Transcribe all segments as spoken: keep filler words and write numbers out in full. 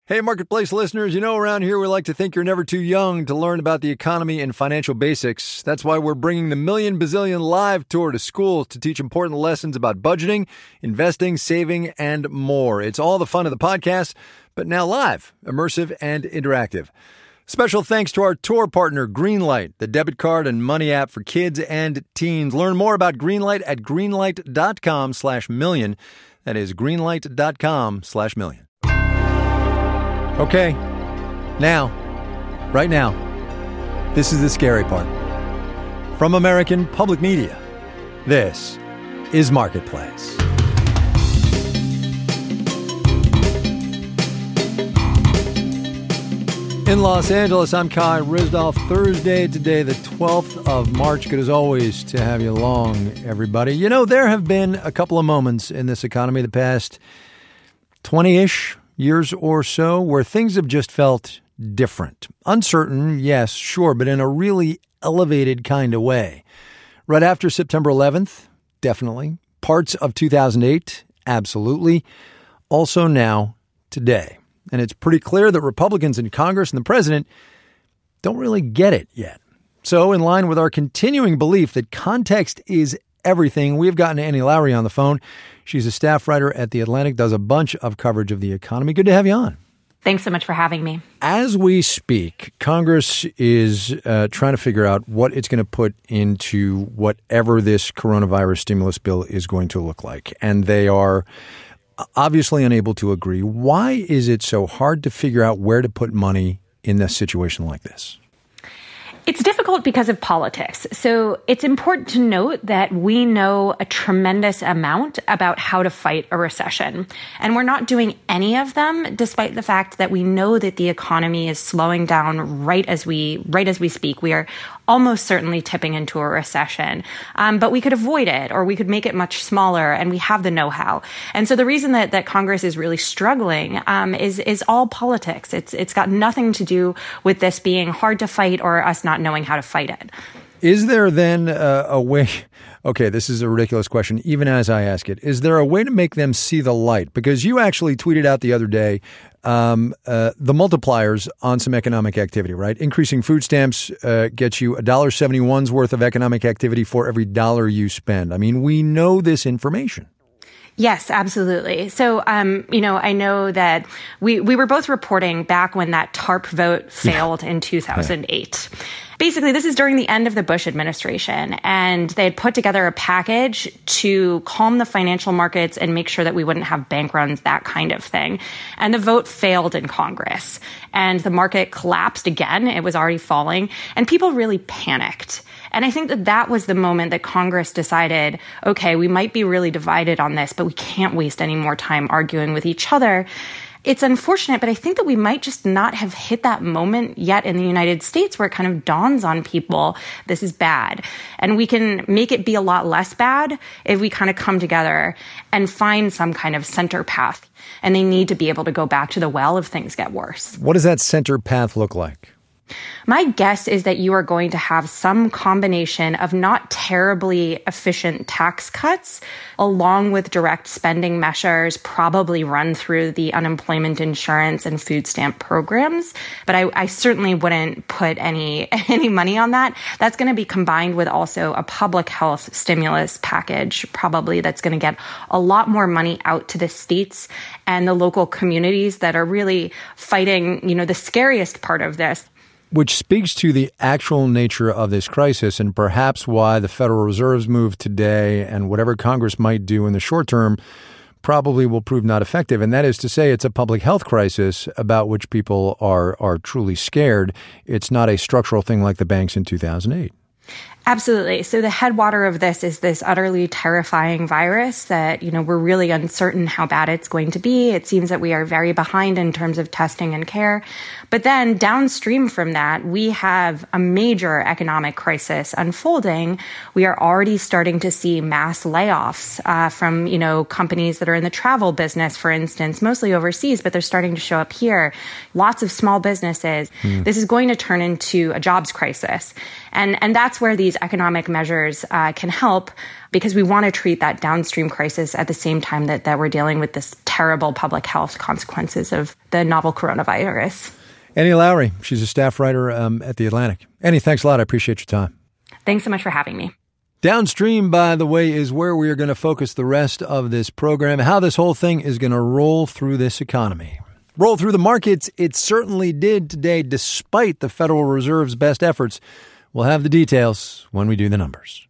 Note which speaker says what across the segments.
Speaker 1: Hey, Marketplace listeners, you know around here we like to think you're never too young to learn about the economy and financial basics. That's why we're bringing the Million Bazillion Live Tour to schools to teach important lessons about budgeting, investing, saving, and more. It's all the fun of the podcast, but now live, immersive, and interactive. Special thanks to our tour partner, Greenlight, the debit card and money app for kids and teens. Learn more about Greenlight at greenlight.com slash million. That is greenlight.com slash million. Okay, now, right now, this is the scary part. From American Public Media, this is Marketplace. In Los Angeles, I'm Kai Ryssdal. Thursday today, the twelfth of March. Good as always to have you along, everybody. You know, there have been a couple of moments in this economy the past twenty-ish years or so where things have just felt different. Uncertain, yes, sure, but in a really elevated kind of way. Right after September eleventh, definitely. Parts of two thousand eight, absolutely. Also now, today. And it's pretty clear that Republicans in Congress and the president don't really get it yet. So in line with our continuing belief that context is everything, we've gotten Annie Lowrey on the phone. She's a staff writer at The Atlantic, does a bunch of coverage of the economy. Good to have you on.
Speaker 2: Thanks so much for having me.
Speaker 1: As we speak, Congress is uh, trying to figure out what it's going to put into whatever this coronavirus stimulus bill is going to look like. And they are obviously unable to agree. Why is it so hard to figure out where to put money in a situation like this?
Speaker 2: It's difficult because of politics. So it's important to note that we know a tremendous amount about how to fight a recession. And we're not doing any of them, despite the fact that we know that the economy is slowing down right as we right as we speak. We are almost certainly tipping into a recession. Um, but we could avoid it, or we could make it much smaller, and we have the know-how. And so the reason that, that Congress is really struggling um, is is all politics. It's It's got nothing to do with this being hard to fight or us not knowing how to fight it.
Speaker 1: Is there then uh, a way... Okay, this is a ridiculous question, even as I ask it. Is there a way to make them see the light? Because you actually tweeted out the other day um, uh, the multipliers on some economic activity, right? Increasing food stamps uh, gets you one dollar seventy-one's worth of economic activity for every dollar you spend. I mean, we know this information.
Speaker 2: Yes, absolutely. So, um, you know, I know that we, we were both reporting back when that TARP vote failed yeah. in two thousand eight. Yeah. Basically, this is during the end of the Bush administration, and they had put together a package to calm the financial markets and make sure that we wouldn't have bank runs, that kind of thing. And the vote failed in Congress, and the market collapsed again. It was already falling, and people really panicked. And I think that that was the moment that Congress decided, okay, we might be really divided on this, but we can't waste any more time arguing with each other. It's unfortunate, but I think that we might just not have hit that moment yet in the United States where it kind of dawns on people, this is bad. And we can make it be a lot less bad if we kind of come together and find some kind of center path. And they need to be able to go back to the well if things get worse.
Speaker 1: What does that center path look like?
Speaker 2: My guess is that you are going to have some combination of not terribly efficient tax cuts along with direct spending measures, probably run through the unemployment insurance and food stamp programs. But I, I certainly wouldn't put any, any money on that. That's going to be combined with also a public health stimulus package, probably that's going to get a lot more money out to the states and the local communities that are really fighting, you know, the scariest part of this.
Speaker 1: Which speaks to the actual nature of this crisis and perhaps why the Federal Reserve's move today and whatever Congress might do in the short term probably will prove not effective. And that is to say it's a public health crisis about which people are are truly scared. It's not a structural thing like the banks in two thousand eight.
Speaker 2: Absolutely. So the headwater of this is this utterly terrifying virus that, you know, we're really uncertain how bad it's going to be. It seems that we are very behind in terms of testing and care. But then downstream from that, we have a major economic crisis unfolding. We are already starting to see mass layoffs uh, from, you know, companies that are in the travel business, for instance, mostly overseas, but they're starting to show up here. Lots of small businesses. Mm. This is going to turn into a jobs crisis. And, and that's where these economic measures uh, can help, because we want to treat that downstream crisis at the same time that, that we're dealing with this terrible public health consequences of the novel coronavirus.
Speaker 1: Annie Lowrey, she's a staff writer um, at The Atlantic. Annie, thanks a lot. I appreciate your time.
Speaker 2: Thanks so much for having me.
Speaker 1: Downstream, by the way, is where we are going to focus the rest of this program, how this whole thing is going to roll through this economy. Roll through the markets, it certainly did today, despite the Federal Reserve's best efforts. We'll have the details when we do the numbers.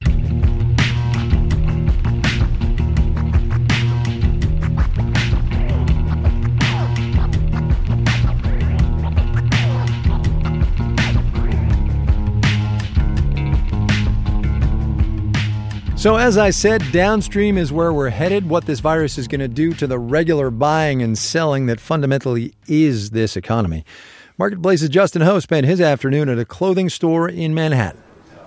Speaker 1: So as I said, downstream is where we're headed, what this virus is going to do to the regular buying and selling that fundamentally is this economy. Marketplace's Justin Ho spent his afternoon at a clothing store in Manhattan.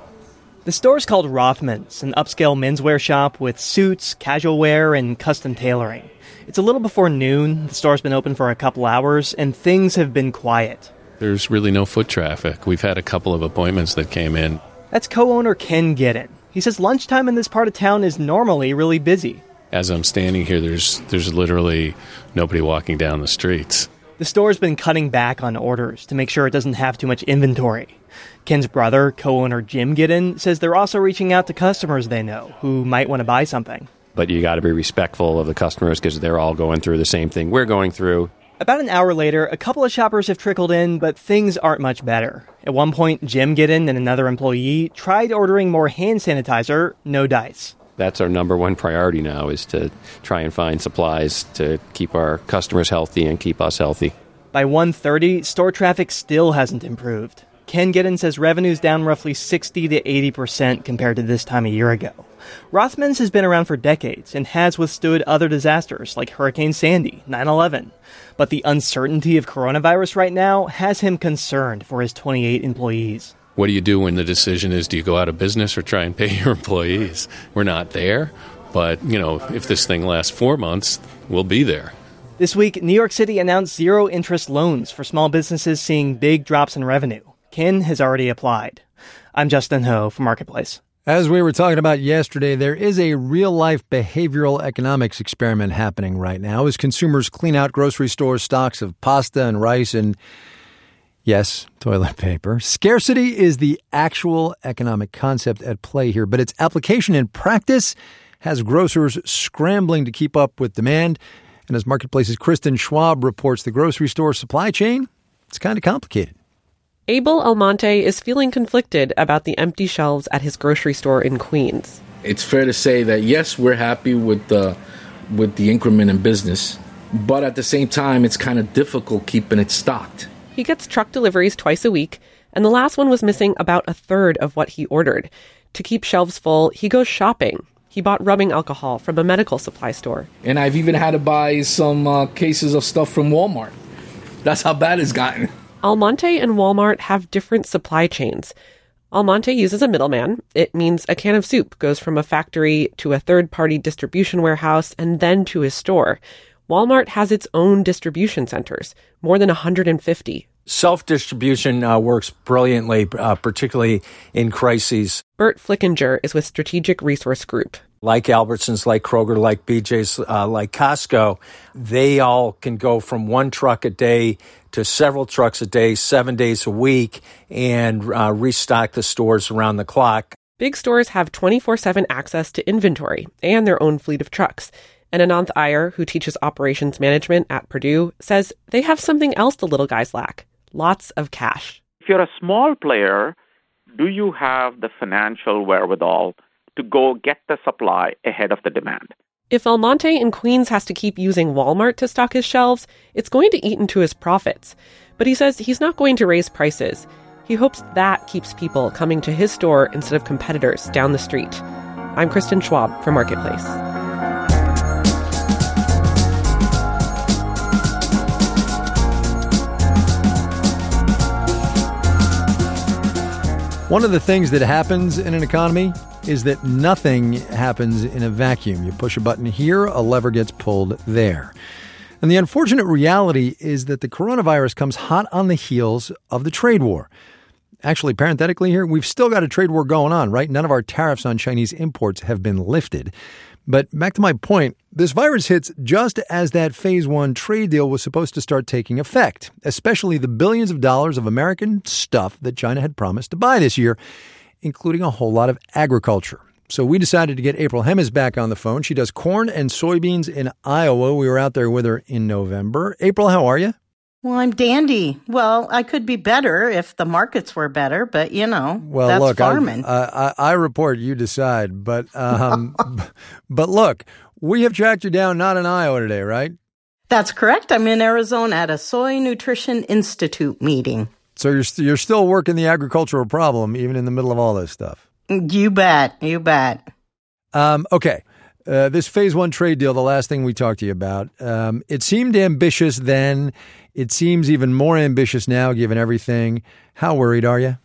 Speaker 3: The store's called Rothman's, an upscale menswear shop with suits, casual wear, and custom tailoring. It's a little before noon, the store's been open for a couple hours, and things have been quiet.
Speaker 4: There's really no foot traffic. We've had a couple of appointments that came in.
Speaker 3: That's co-owner Ken Giddin. He says lunchtime in this part of town is normally really busy.
Speaker 4: As I'm standing here, there's there's literally nobody walking down the streets.
Speaker 3: The store's been cutting back on orders to make sure it doesn't have too much inventory. Ken's brother, co-owner Jim Giddin, says they're also reaching out to customers they know who might want to buy something.
Speaker 5: But you got to be respectful of the customers because they're all going through the same thing we're going through.
Speaker 3: About an hour later, a couple of shoppers have trickled in, but things aren't much better. At one point, Jim Giddin and another employee tried ordering more hand sanitizer, no dice.
Speaker 5: That's our number one priority now, is to try and find supplies to keep our customers healthy and keep us healthy.
Speaker 3: By one thirty, store traffic still hasn't improved. Ken Giddin says revenue's down roughly sixty to eighty percent compared to this time a year ago. Rothman's has been around for decades and has withstood other disasters like Hurricane Sandy, nine eleven. But the uncertainty of coronavirus right now has him concerned for his twenty-eight employees.
Speaker 4: What do you do when the decision is, do you go out of business or try and pay your employees? We're not there, but, you know, if this thing lasts four months, we'll be there.
Speaker 3: This week, New York City announced zero-interest loans for small businesses seeing big drops in revenue. Ken has already applied. I'm Justin Ho for Marketplace.
Speaker 1: As we were talking about yesterday, there is a real-life behavioral economics experiment happening right now as consumers clean out grocery store stocks of pasta and rice and, yes, toilet paper. Scarcity is the actual economic concept at play here, but its application in practice has grocers scrambling to keep up with demand. And as Marketplace's Kristen Schwab reports, the grocery store supply chain, it's kind of complicated.
Speaker 6: Abel Almonte is feeling conflicted about the empty shelves at his grocery store in Queens.
Speaker 7: It's fair to say that, yes, we're happy with the, with the increment in business, but at the same time, it's kind of difficult keeping it stocked.
Speaker 6: He gets truck deliveries twice a week, and the last one was missing about a third of what he ordered. To keep shelves full, he goes shopping. He bought rubbing alcohol from a medical supply store.
Speaker 7: And I've even had to buy some uh, cases of stuff from Walmart. That's how bad it's gotten.
Speaker 6: Almonte and Walmart have different supply chains. Almonte uses a middleman. It means a can of soup goes from a factory to a third-party distribution warehouse and then to his store. Walmart has its own distribution centers, more than one hundred fifty.
Speaker 8: Self-distribution uh, works brilliantly, uh, particularly in crises.
Speaker 6: Bert Flickinger is with Strategic Resource Group.
Speaker 8: Like Albertsons, like Kroger, like B J's, uh, like Costco, they all can go from one truck a day to several trucks a day, seven days a week, and uh, restock the stores around the clock.
Speaker 6: Big stores have twenty-four seven access to inventory and their own fleet of trucks. And Ananth Iyer, who teaches operations management at Purdue, says they have something else the little guys lack: lots of cash.
Speaker 9: If you're a small player, do you have the financial wherewithal to go get the supply ahead of the demand?
Speaker 6: If Almonte in Queens has to keep using Walmart to stock his shelves, it's going to eat into his profits. But he says he's not going to raise prices. He hopes that keeps people coming to his store instead of competitors down the street. I'm Kristen Schwab for Marketplace.
Speaker 1: One of the things that happens in an economy is that nothing happens in a vacuum. You push a button here, a lever gets pulled there. And the unfortunate reality is that the coronavirus comes hot on the heels of the trade war. Actually, parenthetically here, we've still got a trade war going on, right? None of our tariffs on Chinese imports have been lifted. But back to my point, this virus hits just as that phase one trade deal was supposed to start taking effect, especially the billions of dollars of American stuff that China had promised to buy this year, including a whole lot of agriculture. So we decided to get April Hemis back on the phone. She does corn and soybeans in Iowa. We were out there with her in November. April, how are you?
Speaker 10: Well, I'm dandy. Well, I could be better if the markets were better, but, you know,
Speaker 1: well,
Speaker 10: that's
Speaker 1: look,
Speaker 10: farming.
Speaker 1: I, I, I report, you decide. But, um, but look, we have tracked you down not in Iowa today, right?
Speaker 10: That's correct. I'm in Arizona at a Soy Nutrition Institute meeting.
Speaker 1: So you're, st- you're still working the agricultural problem, even in the middle of all this stuff.
Speaker 10: You bet. You bet.
Speaker 1: Um, okay. Uh, this phase one trade deal, the last thing we talked to you about, um, it seemed ambitious then. It seems even more ambitious now, given everything. How worried are you?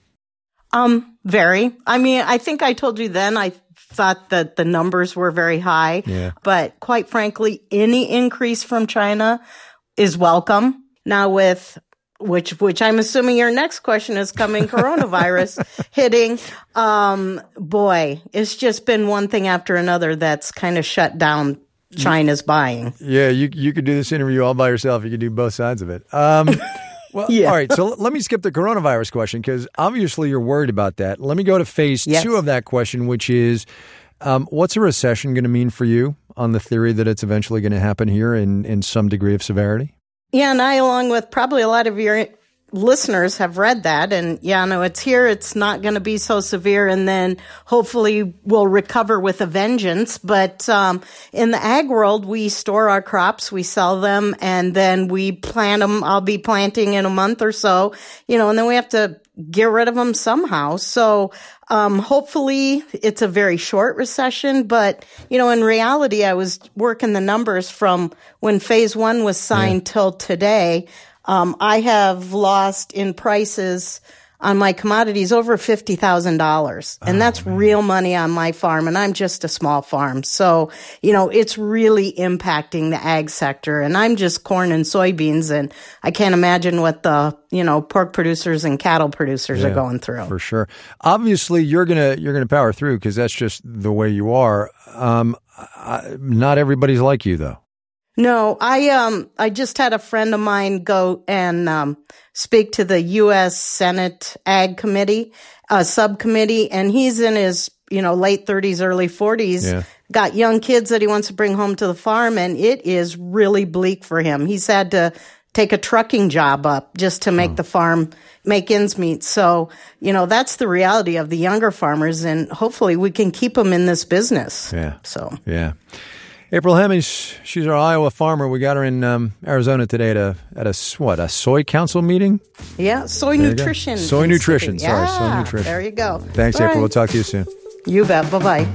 Speaker 10: Um, very. I mean, I think I told you then I thought that the numbers were very high.
Speaker 1: Yeah.
Speaker 10: But quite frankly, any increase from China is welcome. Now with which which I'm assuming your next question is coming, coronavirus hitting. Um, boy, it's just been one thing after another that's kind of shut down China's buying.
Speaker 1: Yeah, you you could do this interview all by yourself. You could do both sides of it. Um, well,
Speaker 10: yeah.
Speaker 1: All right, so let me skip the coronavirus question because obviously you're worried about that. Let me go to phase
Speaker 10: yes.
Speaker 1: two of that question, which is um, what's a recession going to mean for you on the theory that it's eventually going to happen here in, in some degree of severity?
Speaker 10: Yeah, and I, along with probably a lot of your listeners, have read that. And yeah, no, it's here. It's not going to be so severe. And then hopefully we'll recover with a vengeance. But um, in the ag world, we store our crops, we sell them, and then we plant them. I'll be planting in a month or so, you know, and then we have to get rid of them somehow. So um, hopefully it's a very short recession. But, you know, in reality, I was working the numbers from when phase one was signed yeah. till today. Um, I have lost in prices on my commodities over fifty thousand dollars. And oh, that's man. real money on my farm. And I'm just a small farm. So, you know, it's really impacting the ag sector. And I'm just corn and soybeans. And I can't imagine what the, you know, pork producers and cattle producers
Speaker 1: yeah,
Speaker 10: are going through.
Speaker 1: For sure. Obviously, you're going to you're going to power through because that's just the way you are. Um, I, not everybody's like you, though.
Speaker 10: No, I um I just had a friend of mine go and um speak to the U S Senate Ag Committee, uh subcommittee, and he's in his, you know, late thirties, early forties,
Speaker 1: yeah.
Speaker 10: got young kids that he wants to bring home to the farm, and it is really bleak for him. He's had to take a trucking job up just to make oh. the farm make ends meet. So, you know, that's the reality of the younger farmers, and hopefully we can keep them in this business.
Speaker 1: Yeah.
Speaker 10: So,
Speaker 1: yeah. April Hemis, she's our Iowa farmer. We got her in um, Arizona today at a at a what a soy council meeting.
Speaker 10: Yeah, soy
Speaker 1: there
Speaker 10: nutrition.
Speaker 1: Soy nutrition. Sorry,
Speaker 10: yeah,
Speaker 1: soy nutrition.
Speaker 10: There you go.
Speaker 1: Thanks,
Speaker 10: All
Speaker 1: April.
Speaker 10: right.
Speaker 1: We'll talk to you soon.
Speaker 10: You bet. Bye bye.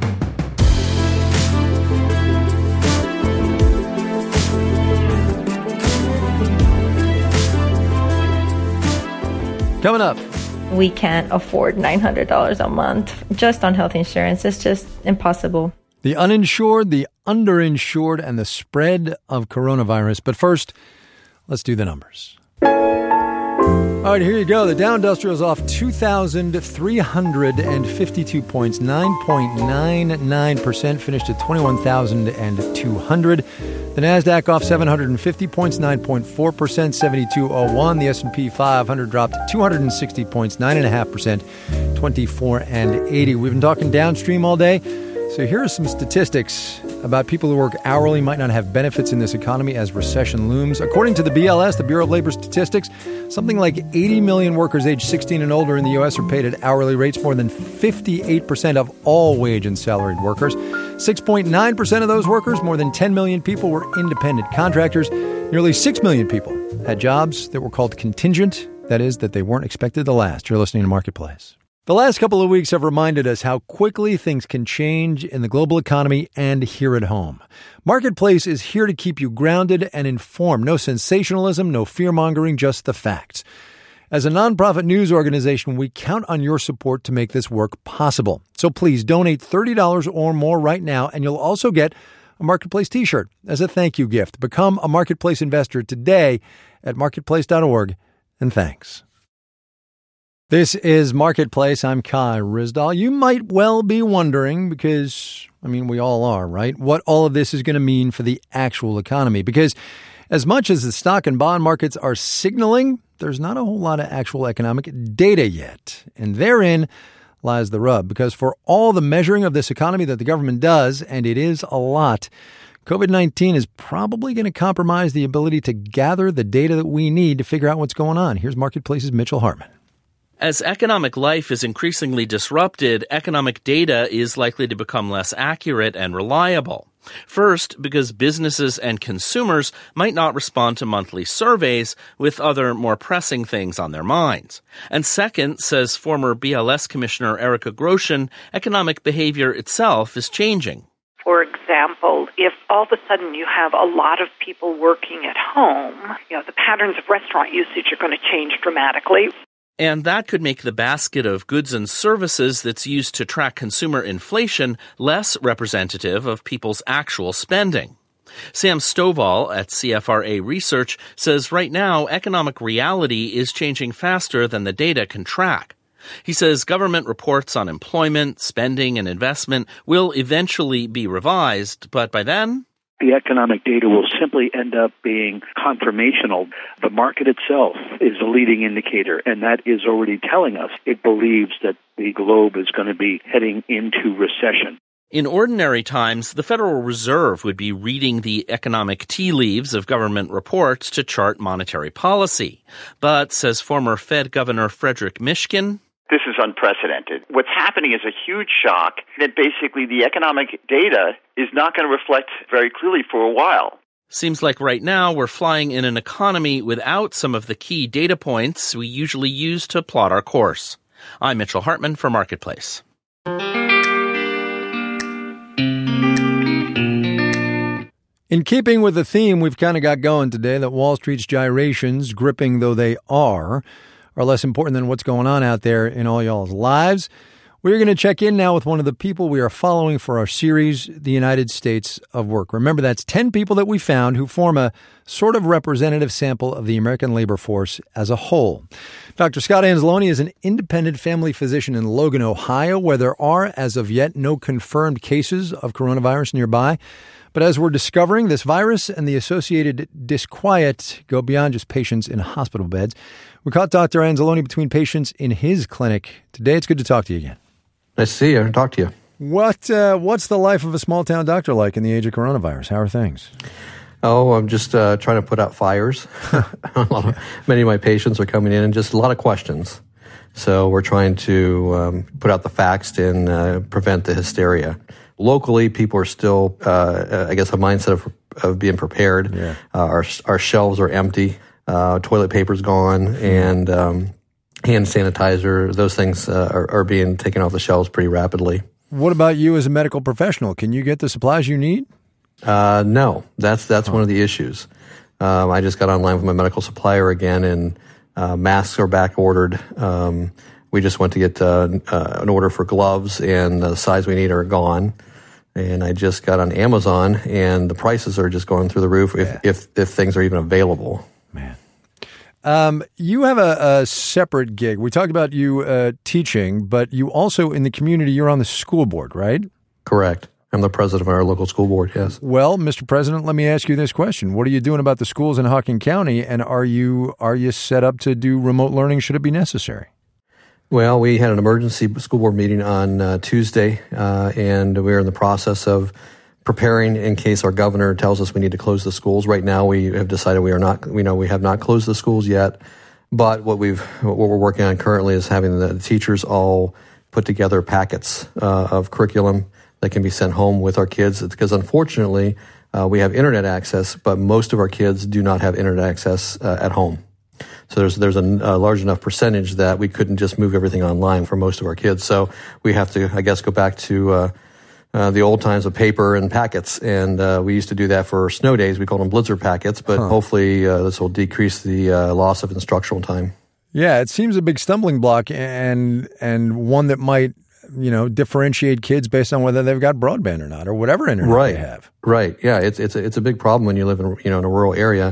Speaker 1: Coming up.
Speaker 11: We can't afford nine hundred dollars a month just on health insurance. It's just impossible.
Speaker 1: The uninsured, the underinsured, and the spread of coronavirus. But first, let's do the numbers. All right, here you go. The Dow Industrial is off two thousand three hundred fifty-two points, nine point nine nine percent, finished at twenty-one thousand two hundred. The NASDAQ off seven hundred fifty points, nine point four percent, seventy-two oh one. The S and P five hundred dropped two hundred sixty points, nine point five percent, twenty-four and eighty. We've been talking downstream all day. So here are some statistics about people who work hourly might not have benefits in this economy as recession looms. According to the B L S, the Bureau of Labor Statistics, something like eighty million workers aged sixteen and older in the U S are paid at hourly rates, more than fifty-eight percent of all wage and salaried workers. six point nine percent of those workers, more than ten million people, were independent contractors. Nearly six million people had jobs that were called contingent, that is, that they weren't expected to last. You're listening to Marketplace. The last couple of weeks have reminded us how quickly things can change in the global economy and here at home. Marketplace is here to keep you grounded and informed. No sensationalism, no fear-mongering, just the facts. As a nonprofit news organization, we count on your support to make this work possible. So please donate thirty dollars or more right now, and you'll also get a Marketplace t-shirt as a thank you gift. Become a Marketplace investor today at marketplace dot org, and thanks. This is Marketplace. I'm Kai Ryssdal. You might well be wondering, because, I mean, we all are, right, what all of this is going to mean for the actual economy. Because as much as the stock and bond markets are signaling, there's not a whole lot of actual economic data yet. And therein lies the rub. Because for all the measuring of this economy that the government does, and it is a lot, COVID nineteen is probably going to compromise the ability to gather the data that we need to figure out what's going on. Here's Marketplace's Mitchell Hartman.
Speaker 12: As economic life is increasingly disrupted, economic data is likely to become less accurate and reliable. First, because businesses and consumers might not respond to monthly surveys with other more pressing things on their minds. And second, says former B L S Commissioner Erica Grosjean, economic behavior itself is changing.
Speaker 13: For example, if all of a sudden you have a lot of people working at home, you know, the patterns of restaurant usage are going to change dramatically.
Speaker 12: And that could make the basket of goods and services that's used to track consumer inflation less representative of people's actual spending. Sam Stovall at C F R A Research says right now economic reality is changing faster than the data can track. He says government reports on employment, spending, and investment will eventually be revised, but by then,
Speaker 14: the economic data will simply end up being confirmational. The market itself is a leading indicator, and that is already telling us it believes that the globe is going to be heading into recession.
Speaker 12: In ordinary times, the Federal Reserve would be reading the economic tea leaves of government reports to chart monetary policy. But, says former Fed Governor Frederick Mishkin,
Speaker 15: this is unprecedented. What's happening is a huge shock that basically the economic data is not going to reflect very clearly for a while.
Speaker 12: Seems like right now we're flying in an economy without some of the key data points we usually use to plot our course. I'm Mitchell Hartman for Marketplace.
Speaker 1: In keeping with the theme we've kind of got going today, that Wall Street's gyrations, gripping though they are, are less important than what's going on out there in all y'all's lives. We're going to check in now with one of the people we are following for our series, The United States of Work. Remember, that's ten people that we found who form a sort of representative sample of the American labor force as a whole. Doctor Scott Anzalone is an independent family physician in Logan, Ohio, where there are, as of yet, no confirmed cases of coronavirus nearby. But as we're discovering, this virus and the associated disquiet go beyond just patients in hospital beds. We caught Doctor Anzalone between patients in his clinic today. It's good to talk to you again.
Speaker 16: Nice to see you and talk to you.
Speaker 1: What uh, What's the life of a small-town doctor like in the age of coronavirus? How are things?
Speaker 16: Oh, I'm just uh, trying to put out fires. a lot of, many of my patients are coming in and just a lot of questions. So we're trying to um, put out the facts and uh, prevent the hysteria. Locally, people are still, uh, I guess, a mindset of, of being prepared. Yeah. Uh, our our shelves are empty. Uh, toilet paper's gone, and um, hand sanitizer, those things uh, are, are being taken off the shelves pretty rapidly.
Speaker 1: What about you as a medical professional? Can you get the supplies you need?
Speaker 16: Uh, no, that's that's oh. one of the issues. Um, I just got online with my medical supplier again, and uh, masks are back ordered. Um, we just went to get uh, uh, an order for gloves, and the size we need are gone. And I just got on Amazon, and the prices are just going through the roof if, yeah. if, if things are even available.
Speaker 1: Man. Um, you have a, a separate gig. We talked about you uh, teaching, but you also, in the community, you're on the school board, right?
Speaker 16: Correct. I'm the president of our local school board, yes.
Speaker 1: Well, Mister President, let me ask you this question. What are you doing about the schools in Hocking County, and are you are you set up to do remote learning should it be necessary?
Speaker 16: Well, we had an emergency school board meeting on uh, Tuesday, uh, and we're in the process of preparing in case our governor tells us we need to close the schools. Right now, we have decided we are not. We know we have not closed the schools yet, but what we've what we're working on currently is having the teachers all put together packets uh, of curriculum that can be sent home with our kids. Because unfortunately, uh, we have internet access, but most of our kids do not have internet access uh, at home. So there's there's a, a large enough percentage that we couldn't just move everything online for most of our kids. So we have to, I guess, go back to uh, uh, the old times of paper and packets. And uh, we used to do that for snow days. We called them blizzard packets. But huh. hopefully uh, this will decrease the uh, loss of instructional time.
Speaker 1: Yeah, it seems a big stumbling block and and one that might, you know, differentiate kids based on whether they've got broadband or not or whatever internet
Speaker 16: right.
Speaker 1: they have.
Speaker 16: Right. Yeah, it's it's a, it's a big problem when you live in, you know, in a rural area.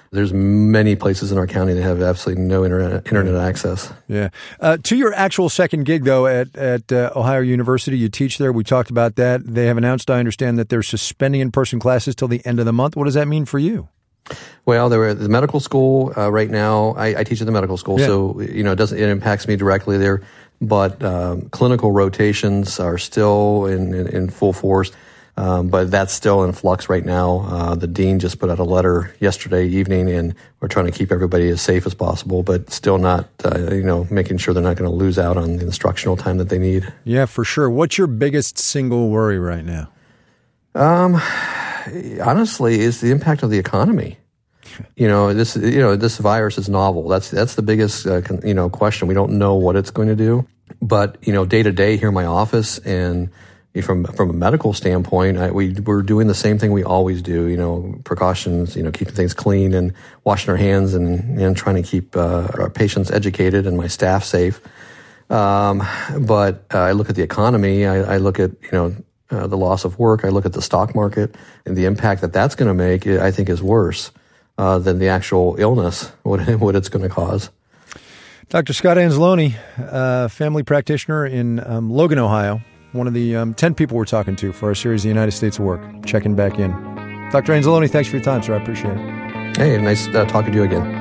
Speaker 16: There's many places in our county that have absolutely no internet internet access.
Speaker 1: Yeah. Uh, to your actual second gig, though, at, at uh, Ohio University, you teach there. We talked about that. They have announced, I understand, that they're suspending in-person classes till the end of the month. What does that mean for you?
Speaker 16: Well, they were at the medical school uh, right now. I, I teach at the medical school,
Speaker 1: Yeah.
Speaker 16: so you know it doesn't it impacts me directly there. But um, clinical rotations are still in, in, in full force. Um, but that's still in flux right now. Uh, the dean just put out a letter yesterday evening, and we're trying to keep everybody as safe as possible, but still not, uh, you know, making sure they're not going to lose out on the instructional time that they need.
Speaker 1: Yeah, for sure. What's your biggest single worry right now?
Speaker 16: Um, honestly, is the impact of the economy. You know, this, you know, this virus is novel. That's, that's the biggest, uh, con- you know, question. We don't know what it's going to do, but, you know, day to day here in my office and From from a medical standpoint, I, we we're doing the same thing we always do. You know, precautions. You know, keeping things clean and washing our hands and and trying to keep uh, our patients educated and my staff safe. Um, but uh, I look at the economy. I, I look at you know uh, the loss of work. I look at the stock market and the impact that that's going to make. I think is worse uh, than the actual illness. What what it's going to cause.
Speaker 1: Doctor Scott Anzalone, uh, family practitioner in um, Logan, Ohio. One of the um, ten people we're talking to for our series, The United States of Work. Checking back in. Doctor Anzalone, thanks for your time, sir. I appreciate it.
Speaker 16: Hey, nice uh, talking to you again.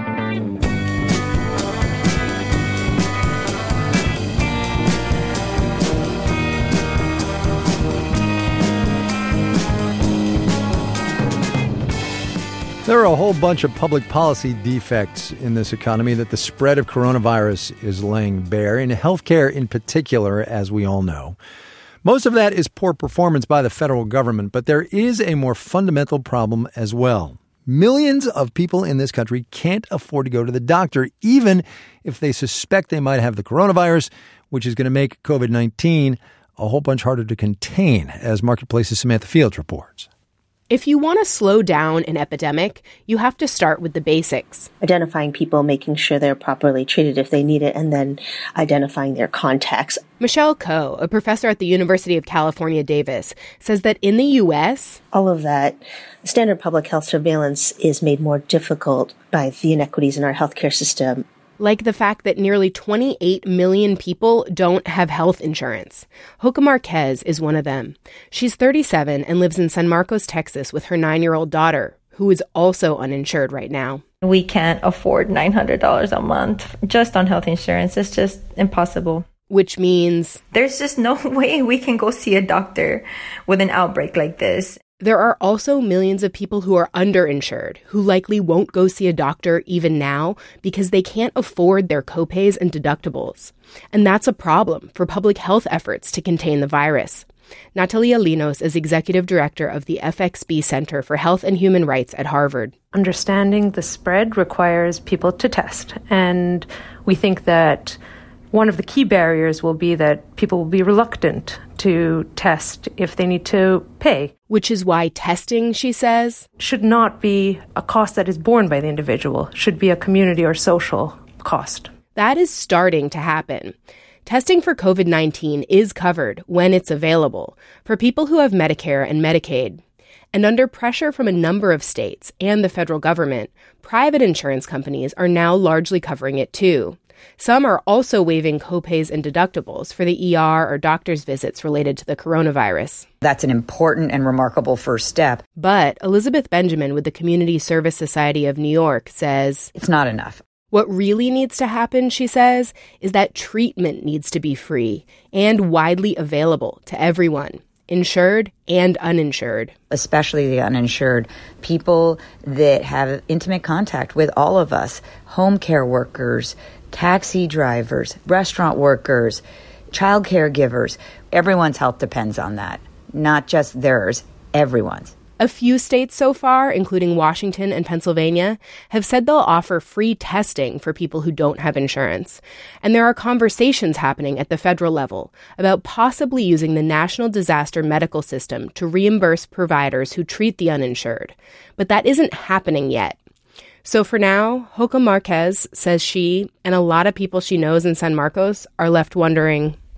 Speaker 1: There are a whole bunch of public policy defects in this economy that the spread of coronavirus is laying bare, in healthcare in particular, as we all know. Most of that is poor performance by the federal government, but there is a more fundamental problem as well. Millions of people in this country can't afford to go to the doctor, even if they suspect they might have the coronavirus, which is going to make COVID nineteen a whole bunch harder to contain, as Marketplace's Samantha Fields reports.
Speaker 17: If you want to slow down an epidemic, you have to start with the basics.
Speaker 18: Identifying people, making sure they're properly treated if they need it, and then identifying their contacts.
Speaker 17: Michelle Coe, a professor at the University of California, Davis, says that in the U S,
Speaker 18: all of that standard public health surveillance is made more difficult by the inequities in our healthcare system.
Speaker 17: Like the fact that nearly twenty-eight million people don't have health insurance. Hoka Marquez is one of them. She's thirty-seven and lives in San Marcos, Texas with her nine-year-old daughter, who is also uninsured right now.
Speaker 11: We can't afford nine hundred dollars a month just on health insurance. It's just impossible.
Speaker 17: Which means
Speaker 11: there's just no way we can go see a doctor with an outbreak like this.
Speaker 17: There are also millions of people who are underinsured, who likely won't go see a doctor even now because they can't afford their copays and deductibles. And that's a problem for public health efforts to contain the virus. Natalia Linos is executive director of the F X B Center for Health and Human Rights at Harvard.
Speaker 19: Understanding the spread requires people to test. And we think that one of the key barriers will be that people will be reluctant to test if they need to pay.
Speaker 17: Which is why testing, she says,
Speaker 19: should not be a cost that is borne by the individual, should be a community or social cost.
Speaker 17: That is starting to happen. Testing for COVID nineteen is covered when it's available for people who have Medicare and Medicaid. And under pressure from a number of states and the federal government, private insurance companies are now largely covering it too. Some are also waiving copays and deductibles for the E R or doctor's visits related to the coronavirus.
Speaker 20: That's an important and remarkable first step.
Speaker 17: But Elizabeth Benjamin with the Community Service Society of New York says,
Speaker 20: it's not enough.
Speaker 17: What really needs to happen, she says, is that treatment needs to be free and widely available to everyone, insured and uninsured.
Speaker 20: Especially the uninsured, people that have intimate contact with all of us, home care workers, taxi drivers, restaurant workers, child caregivers. Everyone's health depends on that. Not just theirs, everyone's.
Speaker 17: A few states so far, including Washington and Pennsylvania, have said they'll offer free testing for people who don't have insurance. And there are conversations happening at the federal level about possibly using the National Disaster Medical System to reimburse providers who treat the uninsured. But that isn't happening yet. So for now, Hoka Marquez says she and a lot of people she knows in San Marcos are left wondering,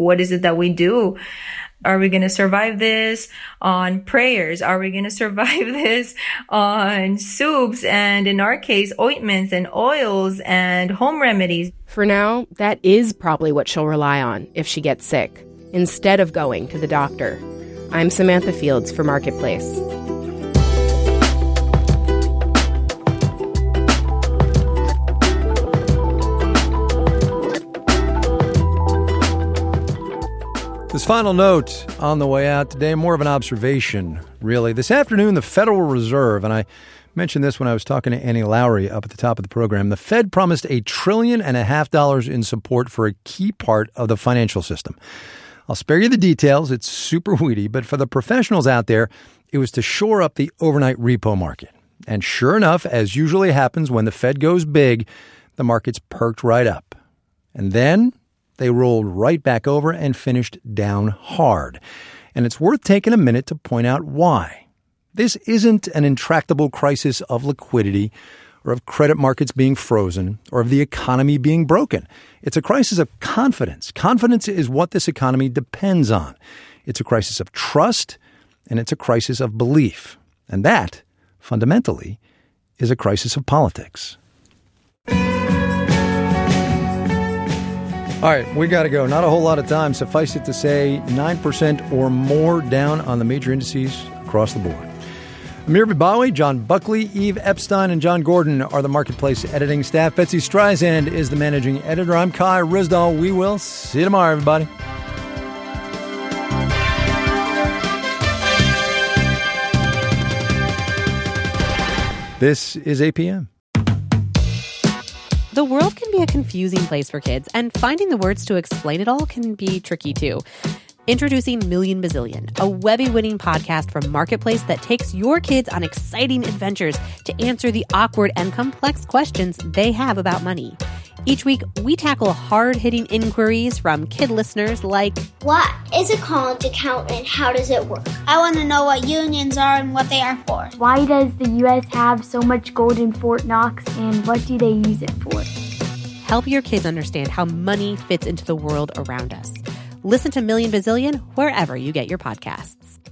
Speaker 11: what is it that we do? Are we going to survive this on prayers? Are we going to survive this on soups and, in our case, ointments and oils and home remedies?
Speaker 17: For now, that is probably what she'll rely on if she gets sick, instead of going to the doctor. I'm Samantha Fields for Marketplace.
Speaker 1: This final note on the way out today, more of an observation, really. This afternoon, the Federal Reserve, and I mentioned this when I was talking to Annie Lowrey up at the top of the program, the Fed promised a trillion and a half dollars in support for a key part of the financial system. I'll spare you the details. It's super weedy, but for the professionals out there, it was to shore up the overnight repo market. And sure enough, as usually happens when the Fed goes big, the markets perked right up. And then they rolled right back over and finished down hard. And it's worth taking a minute to point out why. This isn't an intractable crisis of liquidity or of credit markets being frozen or of the economy being broken. It's a crisis of confidence. Confidence is what this economy depends on. It's a crisis of trust, and it's a crisis of belief. And that, fundamentally, is a crisis of politics. All right, we got to go. Not a whole lot of time. Suffice it to say, nine percent or more down on the major indices across the board. Amir Bibawi, John Buckley, Eve Epstein, and John Gordon are the Marketplace editing staff. Betsy Streisand is the managing editor. I'm Kai Ryssdal. We will see you tomorrow, everybody. This is A P M.
Speaker 21: The world can be a confusing place for kids, and finding the words to explain it all can be tricky too. Introducing Million Bazillion, a Webby-winning podcast from Marketplace that takes your kids on exciting adventures to answer the awkward and complex questions they have about money. Each week, we tackle hard-hitting inquiries from kid listeners like,
Speaker 22: what is a college account and how does it work?
Speaker 23: I want to know what unions are and what they are for.
Speaker 24: Why does the U S have so much gold in Fort Knox and what do they use it for?
Speaker 21: Help your kids understand how money fits into the world around us. Listen to Million Bazillion wherever you get your podcasts.